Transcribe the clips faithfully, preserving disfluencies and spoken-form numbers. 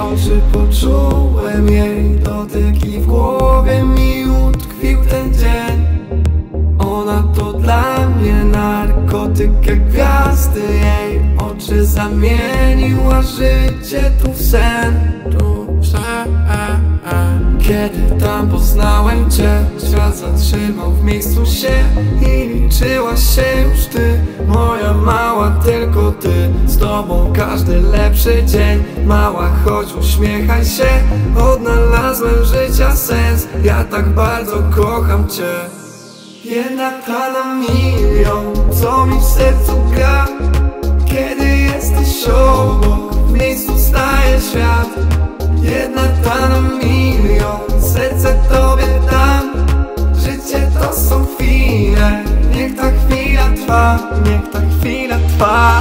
oczy poczułem jej dotyk i w głowie mi utkwił ten dzień. Ona to dla mnie narkotyk, jak gwiazdy. Jej oczy zamieniła życie tu w sen, tu w sen. Kiedy tam poznałem cię, świat zatrzymał w miejscu się i liczyłaś się już ty, moja mała, tylko ty. Z tobą każdy lepszy dzień, mała, choć uśmiechaj się. Odnalazłem życia sens, ja tak bardzo kocham cię. Jedna ta na milion, co mi w sercu gra. Kiedy jesteś obok, w miejscu staje świat. Jedna ta na milion, serce tobie dam. Życie to są chwile, niech ta chwila trwa, niech ta chwila trwa.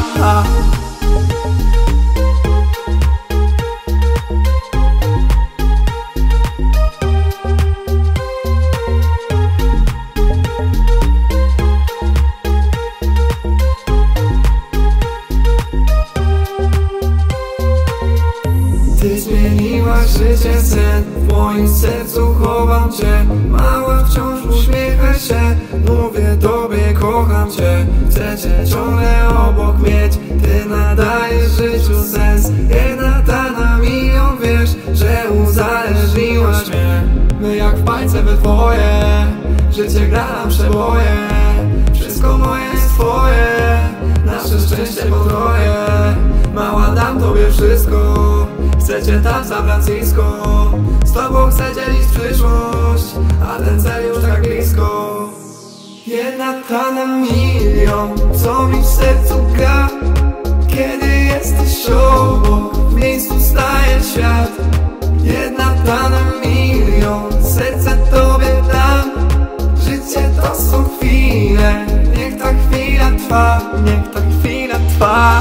Ty zmieniłaś życie sen, w moim sercu chowam cię. Mała, wciąż uśmiechaj się, mówię tobie kocham cię. Chcę cię ciągle obok mieć, ty nadajesz życiu sens. Jedna ta na milion, wiesz, że uzależniłaś mnie. My jak w bajce we dwoje, życie gra nam przeboje. Wszystko moje jest twoje, nasze szczęście potroje. Mała, dam tobie wszystko, chcę cię tam San Francisco. Z tobą chcę dzielić przyszłość, a ten cel już tak blisko. Jedna ta na milion, co mi w sercu gra. Kiedy jesteś obok, w miejscu staje świat. Jedna ta na milion, serce tobie dam. Życie to są chwile, niech ta chwila trwa, niech ta chwila trwa.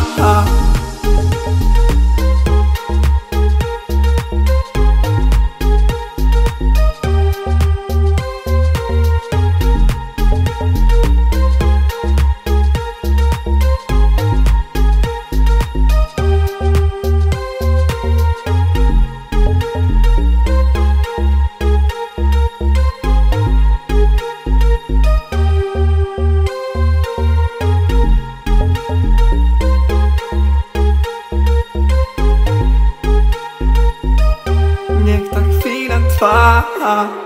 Niech ta chwila trwa.